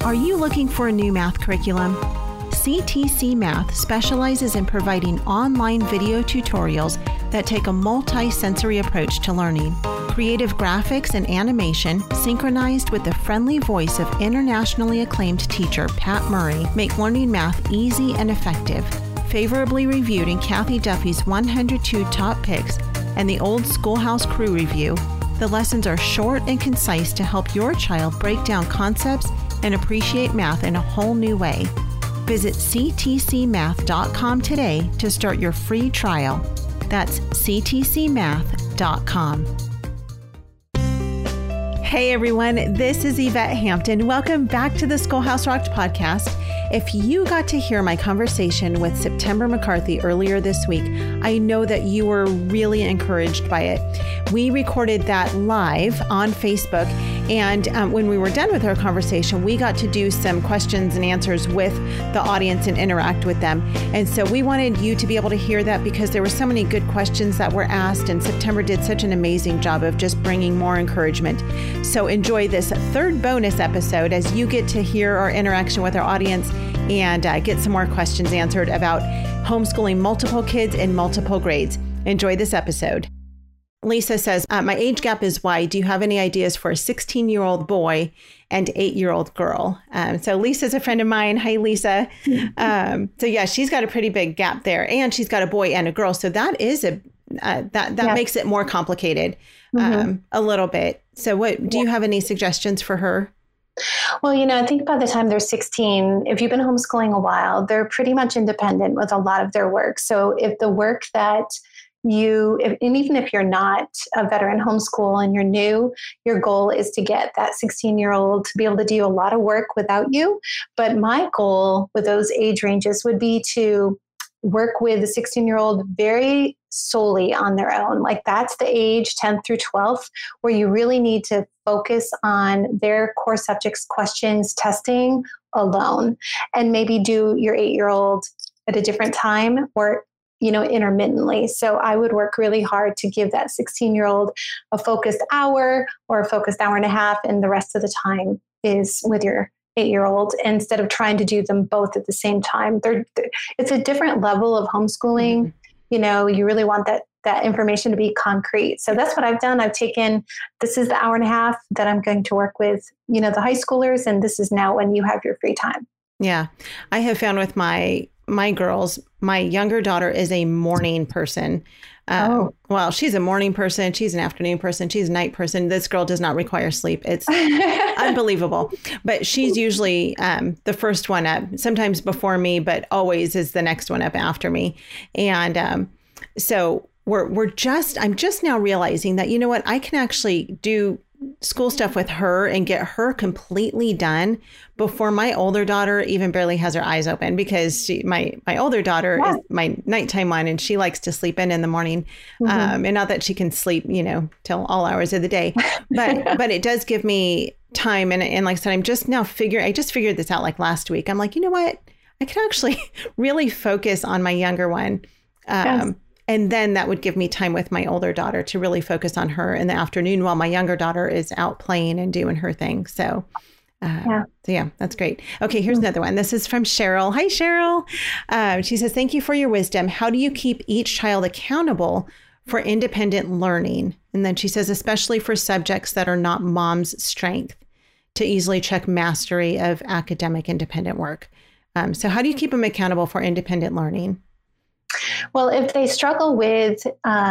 Are you looking for a new math curriculum? CTC Math specializes in providing online video tutorials that take a multi-sensory approach to learning. Creative graphics and animation, synchronized with the friendly voice of internationally acclaimed teacher Pat Murray, make learning math easy and effective. Favorably reviewed in Kathy Duffy's 102 Top Picks and the Old Schoolhouse Crew review, the lessons are short and concise to help your child break down concepts and appreciate math in a whole new way. Visit ctcmath.com today to start your free trial. That's ctcmath.com. Hey everyone, this is Yvette Hampton. Welcome back to the Schoolhouse Rocked podcast. If you got to hear my conversation with September McCarthy earlier this week, I know that you were really encouraged by it. We recorded that live on Facebook, and when we were done with our conversation, we got to do some questions and answers with the audience and interact with them. And so we wanted you to be able to hear that because there were so many good questions that were asked, and September did such an amazing job of just bringing more encouragement. So enjoy this third bonus episode as you get to hear our interaction with our audience and get some more questions answered about homeschooling multiple kids in multiple grades. Enjoy this episode. Lisa says, my age gap is wide. Do you have any ideas for a 16-year-old boy and 8-year-old girl? So Lisa's a friend of mine. Hi, Lisa. So yeah, she's got a pretty big gap there, and she's got a boy and a girl. So that is that makes it more complicated a little bit. So what do you have any suggestions for her? Well, I think by the time they're 16, if you've been homeschooling a while, they're pretty much independent with a lot of their work. So if the work that and even if you're not a veteran homeschool and you're new, your goal is to get that 16-year-old to be able to do a lot of work without you. But my goal with those age ranges would be to work with the 16-year-old very solely on their own. Like that's the age 10th through 12th where you really need to focus on their core subjects, questions, testing alone, and maybe do your 8-year-old at a different time or intermittently. So I would work really hard to give that 16-year-old a focused hour or a focused hour and a half, and the rest of the time is with your 8-year-old instead of trying to do them both at the same time. It's a different level of homeschooling. Mm-hmm. You really want that information to be concrete. So that's what I've done. This is the hour and a half that I'm going to work with, the high schoolers, and this is now when you have your free time. Yeah. I have found with my girls, my younger daughter is a morning person. Well, she's a morning person. She's an afternoon person. She's a night person. This girl does not require sleep. It's unbelievable. But she's usually the first one up, sometimes before me, but always is the next one up after me. And so I'm just now realizing that, you know what, I can actually do school stuff with her and get her completely done before my older daughter even barely has her eyes open, because my older daughter is my nighttime one, and she likes to sleep in the morning. Mm-hmm. And not that she can sleep, till all hours of the day, but it does give me time. And like I said, I just figured this out like last week. I'm like, you know what, I can actually really focus on my younger one. Yes. And then that would give me time with my older daughter to really focus on her in the afternoon while my younger daughter is out playing and doing her thing. So, that's great. Okay, here's another one. This is from Cheryl. Hi, Cheryl. She says, thank you for your wisdom. How do you keep each child accountable for independent learning? And then she says, especially for subjects that are not mom's strength, to easily check mastery of academic independent work. So how do you keep them accountable for independent learning? Well, if they struggle with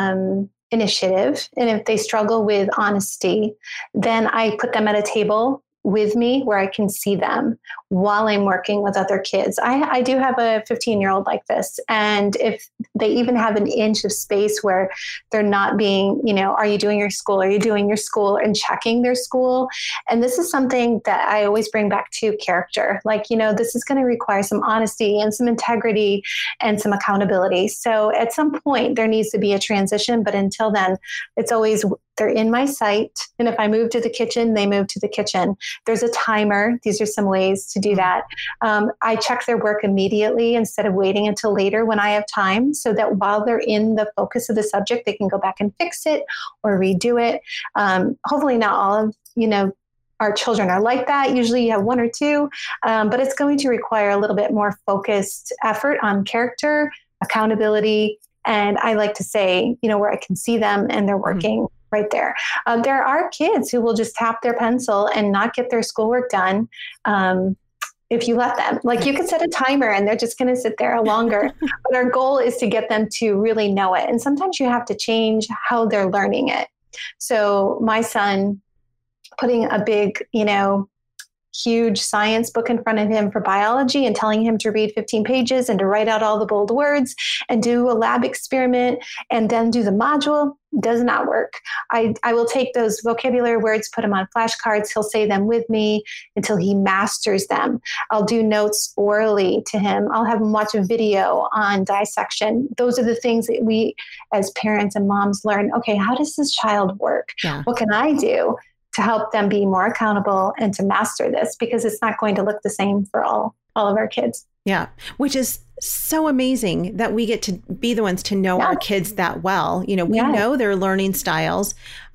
initiative and if they struggle with honesty, then I put them at a table with me where I can see them while I'm working with other kids. I do have a 15-year-old like this. And if they even have an inch of space where they're not being, are you doing your school? Are you doing your school? And checking their school. And this is something that I always bring back to character. Like, this is going to require some honesty and some integrity and some accountability. So at some point there needs to be a transition. But until then, it's always, they're in my sight. And if I move to the kitchen, they move to the kitchen. There's a timer. These are some ways to do that. I check their work immediately instead of waiting until later when I have time, so that while they're in the focus of the subject, they can go back and fix it or redo it. Hopefully not all of, our children are like that. Usually you have one or two, but it's going to require a little bit more focused effort on character, accountability. And I like to say, where I can see them and they're working right there. There are kids who will just tap their pencil and not get their schoolwork done. If you let them, like you can set a timer and they're just going to sit there longer, but our goal is to get them to really know it. And sometimes you have to change how they're learning it. So my son, putting a big, huge science book in front of him for biology and telling him to read 15 pages and to write out all the bold words and do a lab experiment and then do the module does not work. I will take those vocabulary words, put them on flashcards. He'll say them with me until he masters them. I'll do notes orally to him. I'll have him watch a video on dissection. Those are the things that we as parents and moms learn. Okay, how does this child work? Yeah. What can I do to help them be more accountable and to master this? Because it's not going to look the same for all of our kids. Yeah, which is so amazing that we get to be the ones to know our kids that well. We know their learning styles.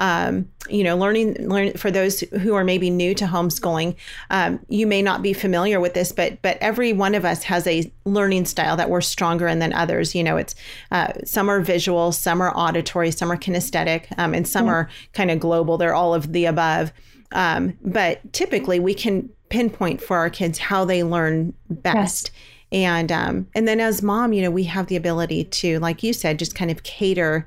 Learning for those who are maybe new to homeschooling, you may not be familiar with this, but every one of us has a learning style that we're stronger in than others. It's some are visual, some are auditory, some are kinesthetic, and some are kind of global. They're all of the above. But typically we can pinpoint for our kids how they learn best. Yes. And then as mom, we have the ability to, like you said, just kind of cater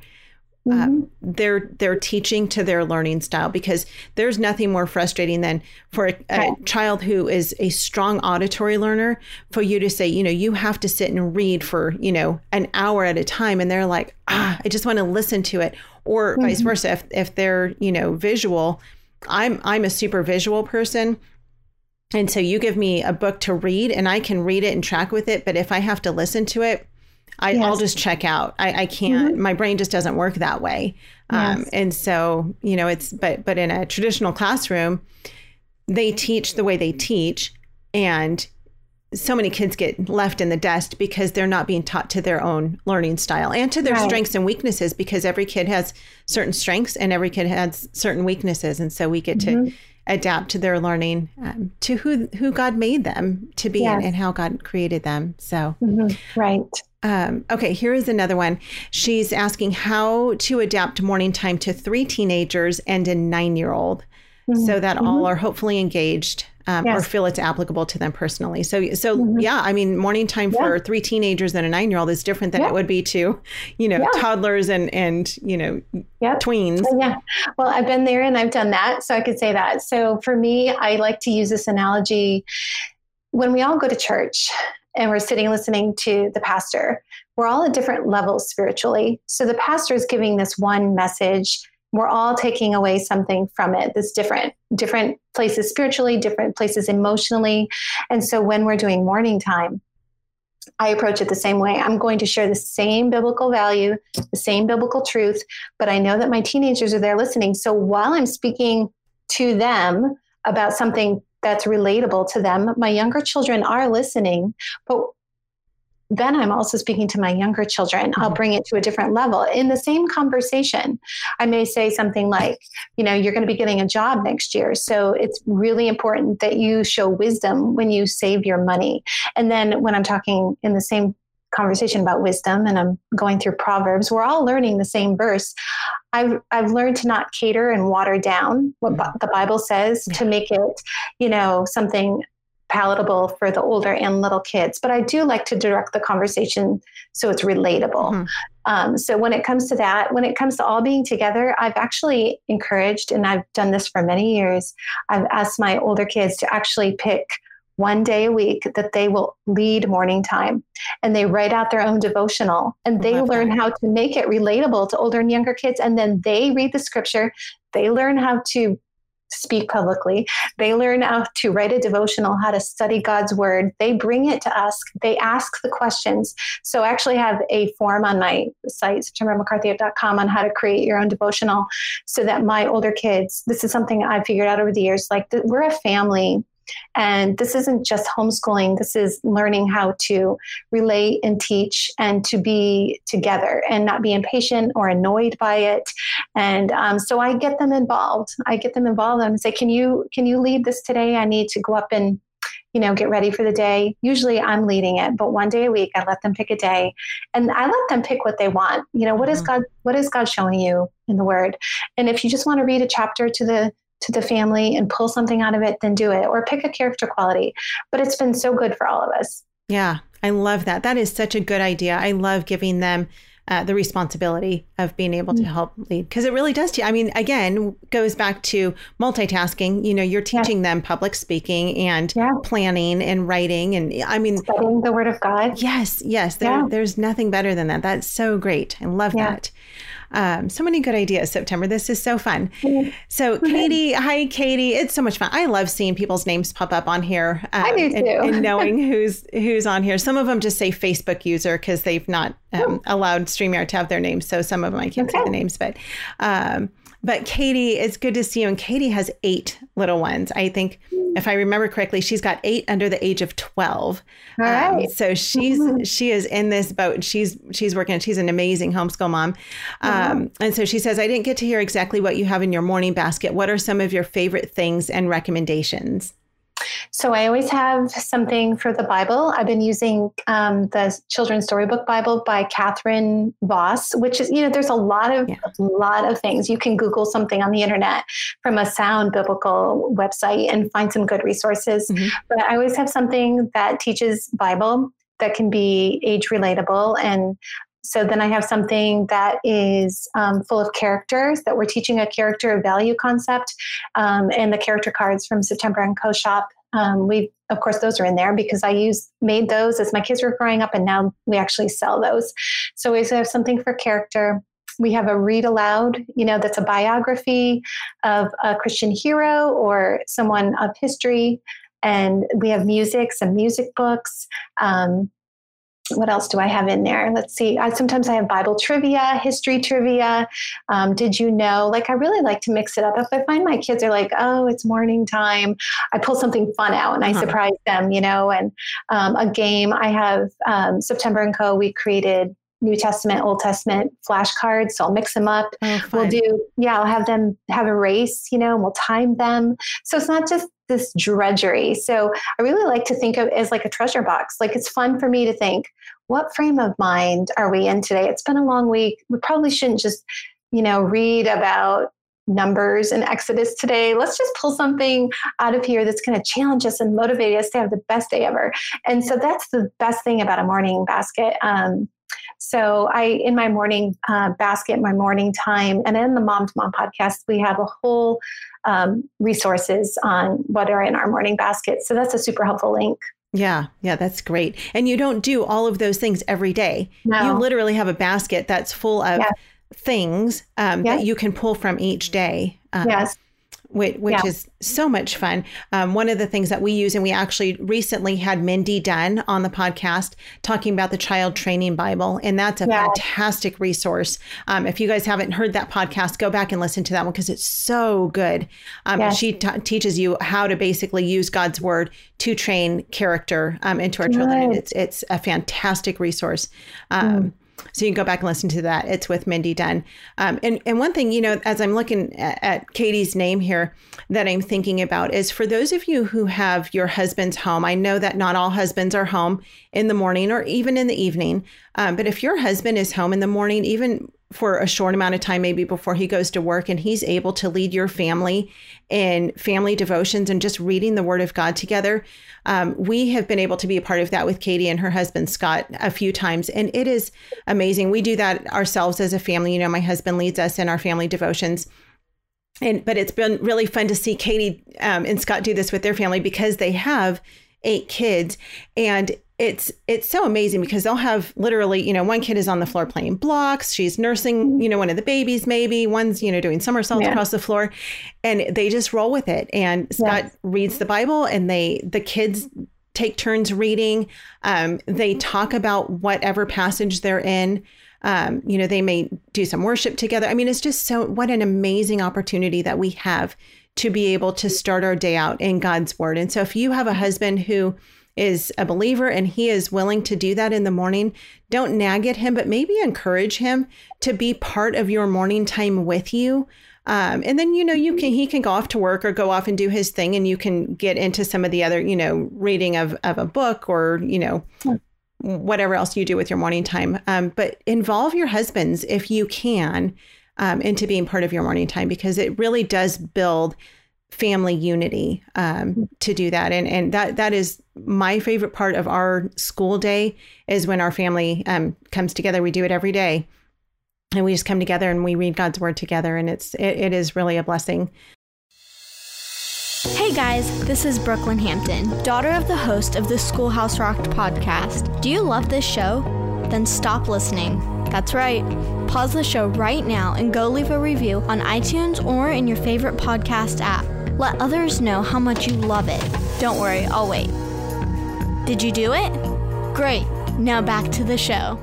their teaching to their learning style, because there's nothing more frustrating than for a child who is a strong auditory learner, for you to say, you have to sit and read for, an hour at a time. And they're like, I just want to listen to it. Or vice versa. If they're, visual, I'm a super visual person. And so you give me a book to read and I can read it and track with it. But if I have to listen to it, I'll just check out. I can't, my brain just doesn't work that way. And so, but in a traditional classroom, they teach the way they teach. And so many kids get left in the dust because they're not being taught to their own learning style and to their strengths and weaknesses, because every kid has certain strengths and every kid has certain weaknesses. And so we get to adapt to their learning, to who God made them to be and how God created them. So, right. Okay, here is another one. She's asking how to adapt morning time to 3 teenagers and a 9-year-old so that all are hopefully engaged or feel it's applicable to them personally. So yeah, I mean, morning time for 3 teenagers and a 9-year-old is different than it would be to, toddlers and tweens. Yeah. Well, I've been there and I've done that. So I could say that. So for me, I like to use this analogy. When we all go to church and we're sitting listening to the pastor, we're all at different levels spiritually. So the pastor is giving this one message. We're all taking away something from it that's different places spiritually, different places emotionally. And so when we're doing morning time, I approach it the same way. I'm going to share the same biblical value, the same biblical truth, but I know that my teenagers are there listening. So while I'm speaking to them about something that's relatable to them, my younger children are listening, but then I'm also speaking to my younger children. I'll bring it to a different level. In the same conversation, I may say something like, you're going to be getting a job next year. So it's really important that you show wisdom when you save your money. And then when I'm talking in the same conversation about wisdom and I'm going through Proverbs, we're all learning the same verse. I've learned to not cater and water down what the Bible says to make it, something palatable for the older and little kids. But I do like to direct the conversation so it's relatable. So when it comes to that, when it comes to all being together, I've actually encouraged, and I've done this for many years, I've asked my older kids to actually pick one day a week that they will lead morning time, and they write out their own devotional, and they learn how to make it relatable to older and younger kids. And then they read the scripture. They learn how to speak publicly. They learn how to write a devotional, how to study God's word. They bring it to us. They ask the questions. So I actually have a form on my site, septembermccarthy.com, on how to create your own devotional so that my older kids, this is something I've figured out over the years, like we're a family And this isn't just homeschooling. This is learning how to relate and teach and to be together and not be impatient or annoyed by it. And so I get them involved. And say, can you lead this today? I need to go up and get ready for the day. Usually I'm leading it, but one day a week, I let them pick a day and I let them pick what they want. What is God showing you in the Word? And if you just want to read a chapter to the family and pull something out of it, then do it, or pick a character quality. But it's been so good for all of us. Yeah, I love that. That is such a good idea. I love giving them the responsibility of being able to help lead, because it really does. Again, goes back to multitasking. You're teaching them public speaking and planning and writing, and studying the Word of God. Yes. There's nothing better than that. That's so great. I love that. So many good ideas, September. This is so fun. So Katie, hi, Katie. It's so much fun. I love seeing people's names pop up on here. I do too. And knowing who's on here. Some of them just say Facebook user because they've not allowed StreamYard to have their names. So some of them I can't say the names, but Katie, it's good to see you. And Katie has 8 little ones. I think, if I remember correctly, she's got 8 under the age of 12. All right. So she is in this boat. She's working. She's an amazing homeschool mom. And so she says, I didn't get to hear exactly what you have in your morning basket. What are some of your favorite things and recommendations? So I always have something for the Bible. I've been using the Children's Storybook Bible by Catherine Voss, which is, there's a lot of things. You can Google something on the internet from a sound biblical website and find some good resources. But I always have something that teaches Bible that can be age relatable. And so then I have something that is full of characters, that we're teaching a character value concept, and the character cards from September & Co shop. Of course, those are in there because I made those as my kids were growing up, and now we actually sell those. So we have something for character. We have a read aloud, that's a biography of a Christian hero or someone of history. And we have some music books. What else do I have in there? Let's see. Sometimes I have Bible trivia, history trivia. Did you know? I really like to mix it up. If I find my kids are like, oh, it's morning time, I pull something fun out and I surprise them, and a game. I have September & Co. We created New Testament, Old Testament flashcards. So I'll mix them up. I'll have them have a race, and we'll time them. So it's not just this drudgery. So I really like to think of it as like a treasure box. It's fun for me to think, what frame of mind are we in today? It's been a long week. We probably shouldn't just, read about Numbers and Exodus today. Let's just pull something out of here that's going to challenge us and motivate us to have the best day ever. And so that's the best thing about a morning basket. So in my morning basket, my morning time, and in the Mom to Mom podcast, we have a whole resources on what are in our morning basket. So that's a super helpful link. Yeah, that's great. And you don't do all of those things every day. No. You literally have a basket that's full of things that you can pull from each day. Yes. Which is so much fun. One of the things that we use, and we actually recently had Mindy Dunn on the podcast talking about the Child Training Bible. And that's a fantastic resource. If you guys haven't heard that podcast, go back and listen to that one because it's so good. She teaches you how to basically use God's word to train character into our children. And it's a fantastic resource. So you can go back and listen to that. It's with Mindy Dunn. And one thing, as I'm looking at Katie's name here that I'm thinking about is for those of you who have your husbands home, I know that not all husbands are home in the morning or even in the evening. But if your husband is home in the morning, even for a short amount of time, maybe before he goes to work, and he's able to lead your family in family devotions and just reading the Word of God together. We have been able to be a part of that with Katie and her husband, Scott, a few times. And it is amazing. We do that ourselves as a family. My husband leads us in our family devotions. But it's been really fun to see Katie and Scott do this with their family because they have 8 kids. And it's so amazing because they'll have literally, one kid is on the floor playing blocks. She's nursing, one of the babies, maybe one's, doing somersaults across the floor, and they just roll with it. And Scott reads the Bible, and the kids take turns reading. They talk about whatever passage they're in. They may do some worship together. I mean, it's just what an amazing opportunity that we have to be able to start our day out in God's word. And so if you have a husband who is a believer and he is willing to do that in the morning, don't nag at him, but maybe encourage him to be part of your morning time with you. And then, he can go off to work or go off and do his thing, and you can get into some of the other, reading of a book or, whatever else you do with your morning time. But involve your husbands if you can into being part of your morning time, because it really does build family unity to do that. And that is my favorite part of our school day, is when our family comes together. We do it every day. And we just come together and we read God's word together. And it is really a blessing. Hey guys, this is Brooklyn Hampton, daughter of the host of the Schoolhouse Rocked podcast. Do you love this show? Then stop listening. That's right. Pause the show right now and go leave a review on iTunes or in your favorite podcast app. Let others know how much you love it. Don't worry, I'll wait. Did you do it? Great. Now back to the show.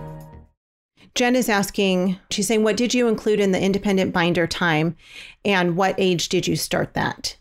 Jen is asking, she's saying, what did you include in the independent binder time, and what age did you start that?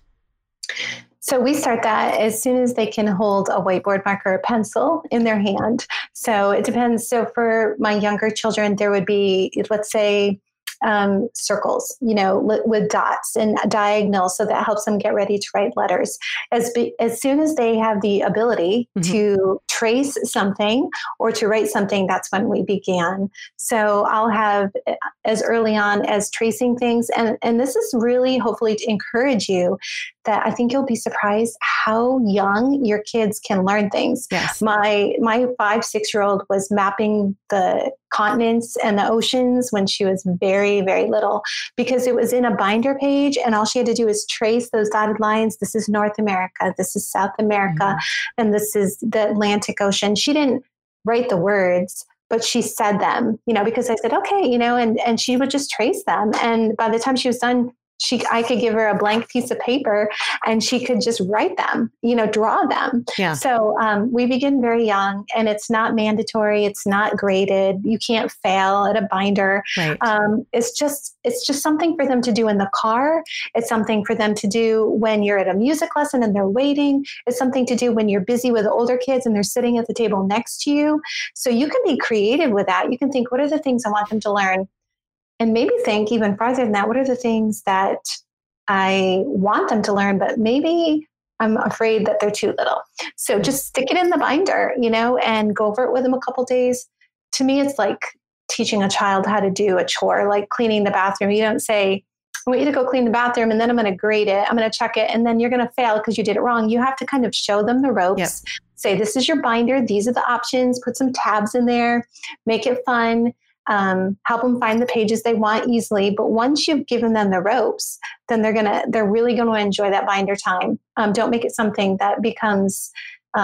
So we start that as soon as they can hold a whiteboard marker or pencil in their hand. So it depends. So for my younger children, there would be, let's say, circles, with dots and diagonal. So that helps them get ready to write letters. As soon as they have the ability to trace something or to write something, that's when we began. So I'll have as early on as tracing things. And this is really hopefully to encourage you that I think you'll be surprised how young your kids can learn things. Yes. My 5-6-year-old was mapping the continents and the oceans when she was very, very little, because it was in a binder page and all she had to do is trace those dotted lines. This is North America, this is South America, and this is the Atlantic Ocean. She didn't write the words, but she said them, because I said, okay, and she would just trace them. And by the time she was done, I could give her a blank piece of paper and she could just write them, draw them. Yeah. So we begin very young, and it's not mandatory. It's not graded. You can't fail at a binder. Right. It's just something for them to do in the car. It's something for them to do when you're at a music lesson and they're waiting. It's something to do when you're busy with the older kids and they're sitting at the table next to you. So you can be creative with that. You can think, what are the things I want them to learn? And maybe think even farther than that, what are the things that I want them to learn, but maybe I'm afraid that they're too little. So just stick it in the binder, and go over it with them a couple days. To me, it's like teaching a child how to do a chore, like cleaning the bathroom. You don't say, I want you to go clean the bathroom and then I'm going to grade it. I'm going to check it. And then you're going to fail because you did it wrong. You have to kind of show them the ropes. Yep. Say, this is your binder. These are the options. Put some tabs in there. Make it fun. Help them find the pages they want easily. But once you've given them the ropes, then they're really going to enjoy that binder time. Don't make it something that becomes,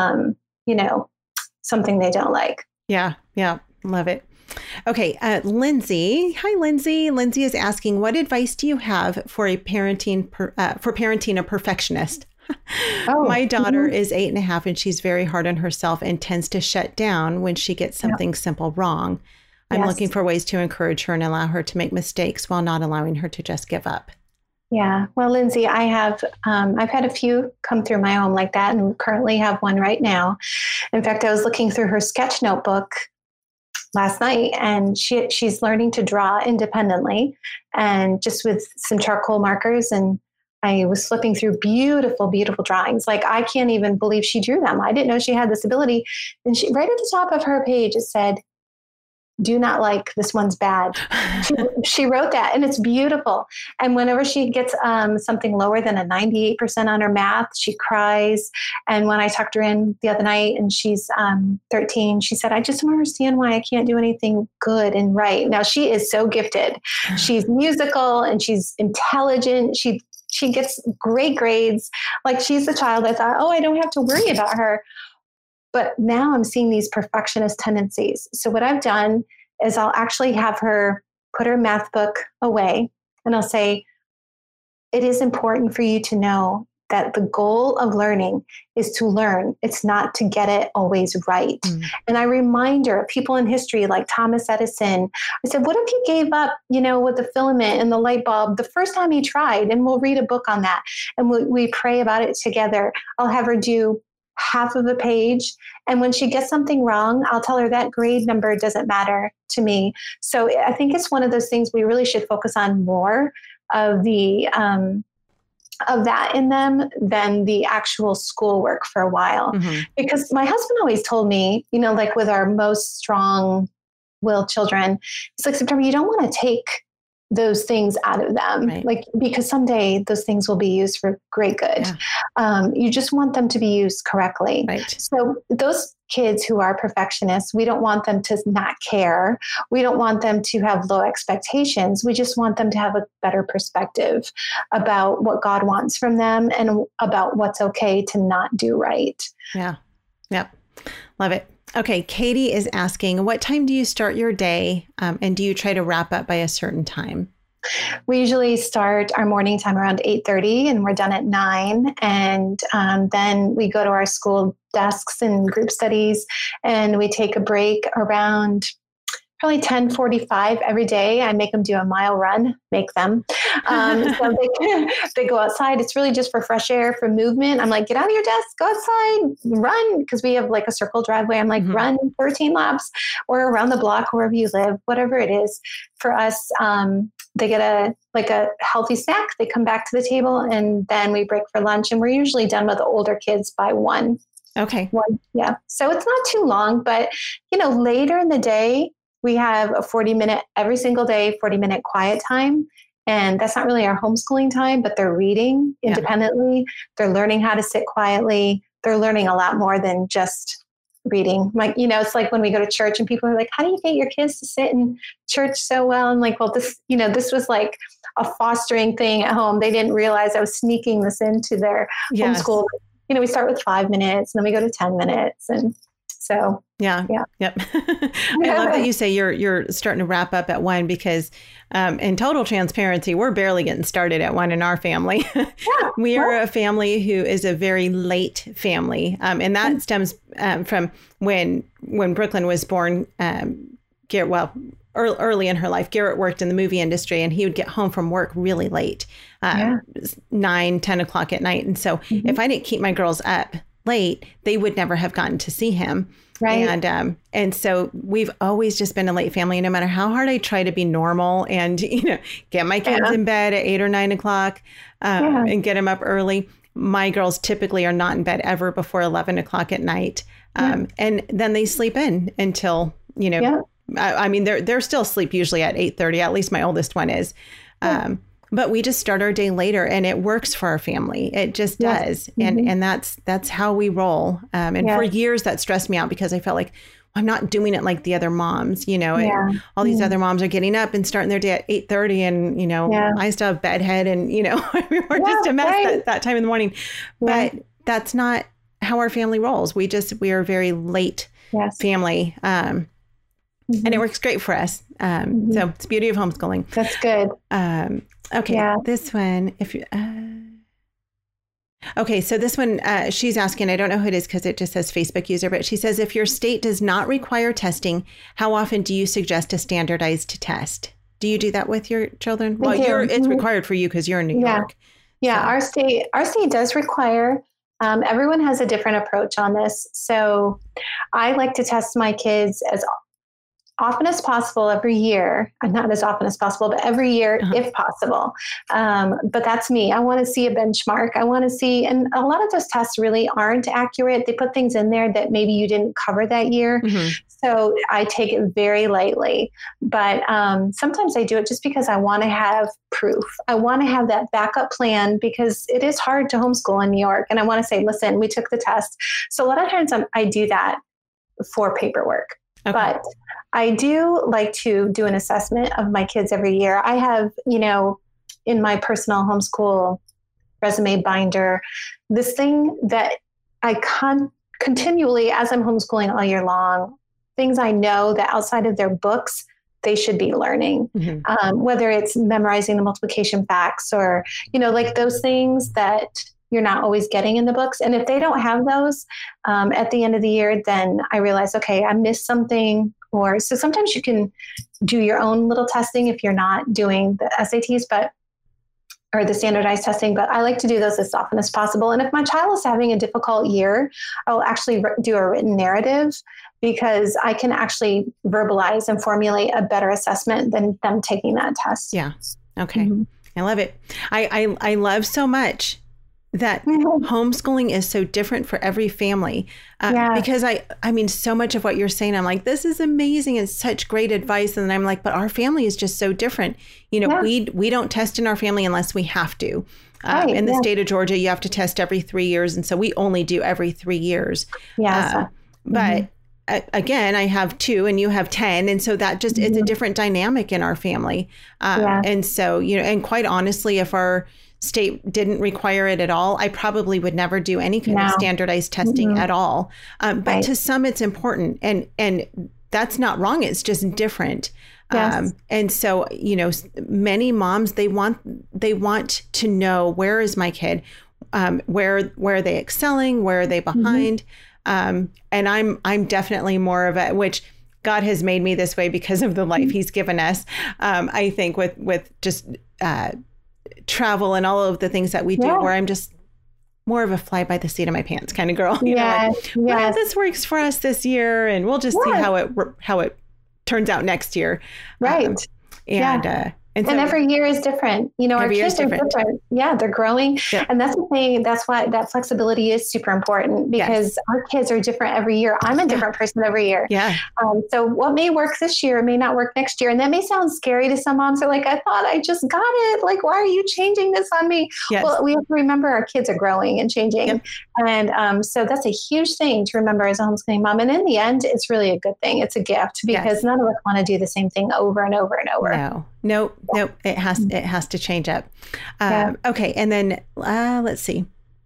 something they don't like. Yeah. Love it. Okay. Lindsay. Hi, Lindsay. Lindsay is asking, what advice do you have for parenting a perfectionist? My daughter is 8.5 and she's very hard on herself and tends to shut down when she gets something simple wrong. I'm looking for ways to encourage her and allow her to make mistakes while not allowing her to just give up. Yeah. Well, Lindsay, I've had a few come through my home like that, and currently have one right now. In fact, I was looking through her sketch notebook last night, and she's learning to draw independently and just with some charcoal markers. And I was flipping through beautiful, beautiful drawings. Like, I can't even believe she drew them. I didn't know she had this ability. And right at the top of her page, it said, "Do not like, this one's bad." She wrote that, and it's beautiful. And whenever she gets something lower than a 98% on her math, she cries. And when I tucked her in the other night, and she's 13, she said, "I just don't understand why I can't do anything good and right." Now, she is so gifted. She's musical and she's intelligent. She gets great grades. Like, she's the child I thought, I don't have to worry about her. But now I'm seeing these perfectionist tendencies. So what I've done is I'll actually have her put her math book away, and I'll say, it is important for you to know that the goal of learning is to learn. It's not to get it always right. And I remind her of people in history like Thomas Edison. I said, what if he gave up, with the filament and the light bulb the first time he tried? And we'll read a book on that. And we pray about it together. I'll have her do half of a page. And when she gets something wrong, I'll tell her that grade number doesn't matter to me. So I think it's one of those things we really should focus on more of the, of that in them than the actual schoolwork for a while. Because my husband always told me, like with our most strong-willed children, it's like, September, you don't want to take those things out of them, right? Because someday those things will be used for great good. You just want them to be used correctly. Right. So those kids who are perfectionists, we don't want them to not care. We don't want them to have low expectations. We just want them to have a better perspective about what God wants from them and about what's okay to not do right. Yeah. Yep. Love it. Okay. Katie is asking, what time do you start your day? And do you try to wrap up by a certain time? We usually start our morning time around 8:30 and we're done at 9. And then we go to our school desks and group studies and we take a break around probably 10:45 every day. I make them do a mile run, so they go outside. It's really just for fresh air, for movement. I'm like, get out of your desk, go outside, run. Because we have like a circle driveway. I'm like, run 13 laps or around the block, wherever you live, whatever it is. For us, they get a healthy snack. They come back to the table and then we break for lunch. And we're usually done with the older kids by 1. Okay. 1, yeah. So it's not too long, but later in the day, we have a 40-minute every single day, 40-minute quiet time. And that's not really our homeschooling time, but they're reading independently. They're learning how to sit quietly. They're learning a lot more than just reading. It's like when we go to church and people are like, how do you get your kids to sit in church so well? I'm like, well, this was like a fostering thing at home. They didn't realize I was sneaking this into their homeschool. We start with 5 minutes and then we go to 10 minutes. And so, Yep. I love that you say you're starting to wrap up at 1 because in total transparency, we're barely getting started at 1 in our family. We are a family who is a very late family. And that stems from when Brooklyn was born, early in her life. Garrett worked in the movie industry and he would get home from work really late, 9, 10 o'clock at night. And so if I didn't keep my girls up late, they would never have gotten to see him. Right. And so we've always just been a late family, no matter how hard I try to be normal and, get my kids in bed at 8 or 9 o'clock and get them up early. My girls typically are not in bed ever before 11 o'clock at night. And then they sleep in until, I mean, they're still asleep usually at 8:30. At least my oldest one is. But we just start our day later and it works for our family. It just does. And that's how we roll. And for years that stressed me out because I felt like I'm not doing it like the other moms, and all these other moms are getting up and starting their day at 8:30 and, I still have bedhead and, we're just a mess that time in the morning. But that's not how our family rolls. We are a very late family. And it works great for us. So it's the beauty of homeschooling. That's good. Okay. This one, okay. So this one, she's asking, I don't know who it is because it just says Facebook user, but she says, if your state does not require testing, how often do you suggest a standardized test? Do you do that with your children? Well, it's required for you because you're in New York. Yeah. So. Our state does require, everyone has a different approach on this. So I like to test my kids as often as possible every year, not as often as possible, but every year if possible. But that's me. I want to see a benchmark. I want to see, and a lot of those tests really aren't accurate. They put things in there that maybe you didn't cover that year. So I take it very lightly, but sometimes I do it just because I want to have proof. I want to have that backup plan because it is hard to homeschool in New York. And I want to say, listen, we took the test. So a lot of times I do that for paperwork. Okay. But I do like to do an assessment of my kids every year. I have, in my personal homeschool resume binder, this thing that I continually, as I'm homeschooling all year long, things I know that outside of their books, they should be learning, whether it's memorizing the multiplication facts or, like those things that you're not always getting in the books. And if they don't have those at the end of the year, then I realize, okay, I missed something. Or so sometimes you can do your own little testing if you're not doing the SATs, or the standardized testing, but I like to do those as often as possible. And if my child is having a difficult year, I'll actually do a written narrative, because I can actually verbalize and formulate a better assessment than them taking that test. Yeah. Okay. I love it. I love so much that homeschooling is so different for every family. Because I mean, so much of what you're saying, I'm like, this is amazing and such great advice. And I'm like, but our family is just so different. You know, we don't test in our family unless we have to. In the state of Georgia, you have to test every 3 years. And so we only do every 3 years. But again, I have 2 and you have 10. And so that just, it's a different dynamic in our family. And so, you know, and quite honestly, if our state didn't require it at all, I probably would never do any kind of standardized testing at all. But to some, it's important, and that's not wrong. It's just different. And so, you know, many moms, they want to know, where is my kid? Where are they excelling? Where are they behind? And I'm definitely more of a, which God has made me this way because of the life He's given us. I think with just travel and all of the things that we do, where I'm just more of a fly by the seat of my pants kind of girl. You know, like, well, this works for us this year, and we'll just see how it turns out next year. And every year is different. You know, our kids are different. Yeah, they're growing. And that's the thing. That's why that flexibility is super important, because our kids are different every year. I'm a different person every year. So what may work this year may not work next year. And that may sound scary to some moms. They're like, I thought I just got it. Like, why are you changing this on me? Well, we have to remember our kids are growing and changing. And so that's a huge thing to remember as a homeschooling mom. And in the end, it's really a good thing. It's a gift, because none of us want to do the same thing over and over and over. Nope. It has to change up. Okay. And then let's see.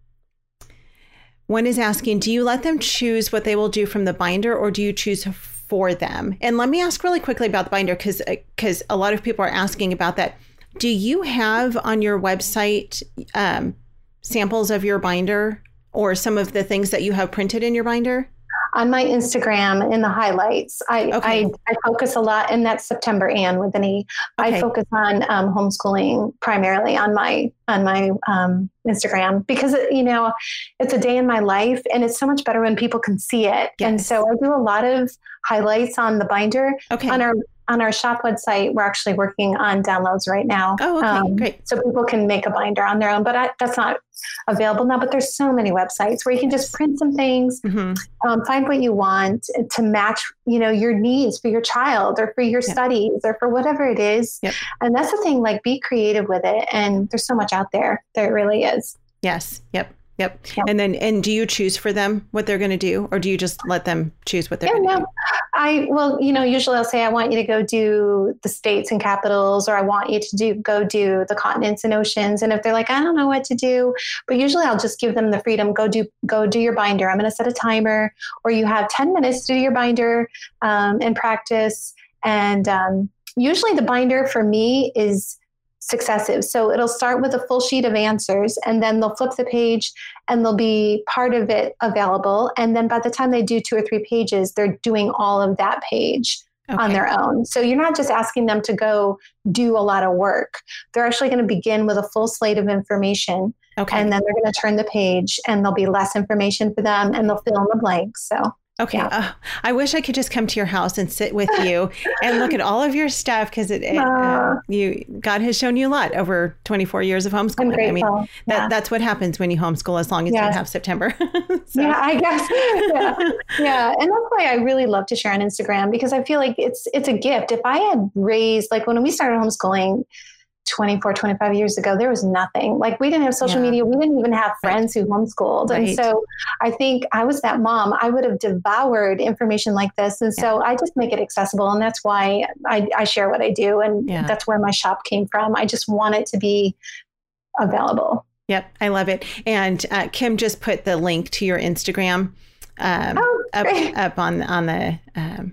One is asking, do you let them choose what they will do from the binder, or do you choose for them? And let me ask really quickly about the binder, because a lot of people are asking about that. Do you have on your website samples of your binder, or some of the things that you have printed in your binder? On my Instagram, in the highlights, I focus a lot, and that's September Ann with an E. I focus on homeschooling primarily on my Instagram, because you know, it's a day in my life, and it's so much better when people can see it. And so I do a lot of highlights on the binder. On our shop website. We're actually working on downloads right now. Great. So people can make a binder on their own, but that's not available now. But there's so many websites where you can just print some things, find what you want to match, you know, your needs for your child, or for your studies, or for whatever it is. And that's the thing, like, be creative with it. And there's so much out there. There really is. Yes. Yep. And do you choose for them what they're going to do, or do you just let them choose what they're going to do? Well, you know, usually I'll say, I want you to go do the states and capitals, or I want you to go do the continents and oceans. And if they're like, I don't know what to do, but usually I'll just give them the freedom, go do your binder. I'm going to set a timer, or you have 10 minutes to do your binder and practice. And usually the binder for me is successive. So it'll start with a full sheet of answers, and then they'll flip the page, and there'll be part of it available. And then by the time they do 2 or 3 pages, they're doing all of that page on their own. So you're not just asking them to go do a lot of work. They're actually going to begin with a full slate of information. And then they're going to turn the page, and there'll be less information for them, and they'll fill in the blanks. So I wish I could just come to your house and sit with you and look at all of your stuff, because God has shown you a lot over 24 years of homeschooling. I mean, that's what happens when you homeschool, as long as you have September. I guess. And that's why I really love to share on Instagram, because I feel like it's a gift. If I had raised, like when we started homeschooling 24, 25 years ago, there was nothing. Like, we didn't have social media. We didn't even have friends who homeschooled. And so I think I was that mom. I would have devoured information like this. And so I just make it accessible. And that's why I share what I do. And that's where my shop came from. I just want it to be available. Yep. I love it. And Kim just put the link to your Instagram up on the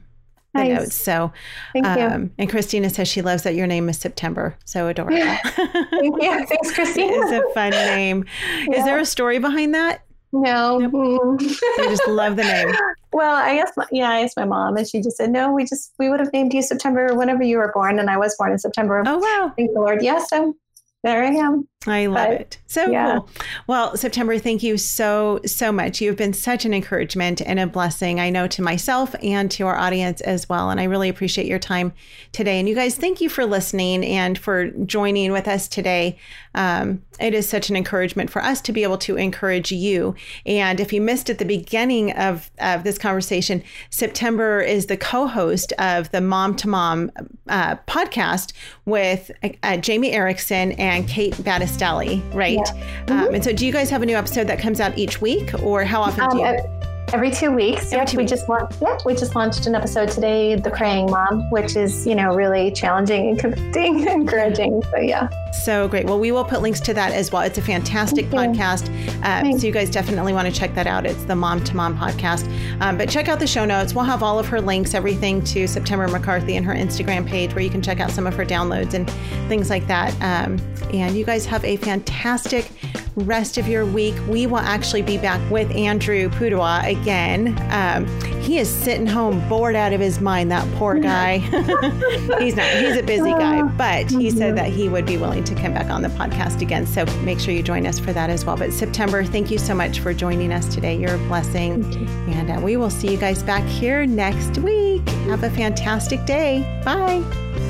notes. So, Thank you. And Christina says she loves that your name is September. So adorable. Thank you. Thanks, Christina. It's a fun name. Yeah. Is there a story behind that? No. Nope. I just love the name. Well, I asked my mom, and she just said, no, we would have named you September whenever you were born. And I was born in September. Oh, wow. Thank the Lord. Yes. So there I am. I love it. So cool. Well, September, thank you so much. You've been such an encouragement and a blessing, I know, to myself and to our audience as well. And I really appreciate your time today. And you guys, thank you for listening and for joining with us today. It is such an encouragement for us to be able to encourage you. And if you missed at the beginning of this conversation, September is the co-host of the Mom to Mom podcast with Jamie Erickson and Kate Battistelli, right? Yeah. Mm-hmm. And so do you guys have a new episode that comes out each week, or how often do you? Every 2 weeks. We just launched an episode today, The Praying Mom, which is, really challenging and convicting, encouraging. So yeah. So great. Well, we will put links to that as well. It's a fantastic podcast. So you guys definitely want to check that out. It's the Mom to Mom podcast. But check out the show notes. We'll have all of her links, everything to September McCarthy and her Instagram page, where you can check out some of her downloads and things like that. And you guys have a fantastic rest of your week. We will actually be back with Andrew Pudewa again. He is sitting home bored out of his mind, that poor guy. He's not. He's a busy guy, but he said that he would be willing to come back on the podcast again. So make sure you join us for that as well. But September, thank you so much for joining us today. You're a blessing. And we will see you guys back here next week. Have a fantastic day. Bye.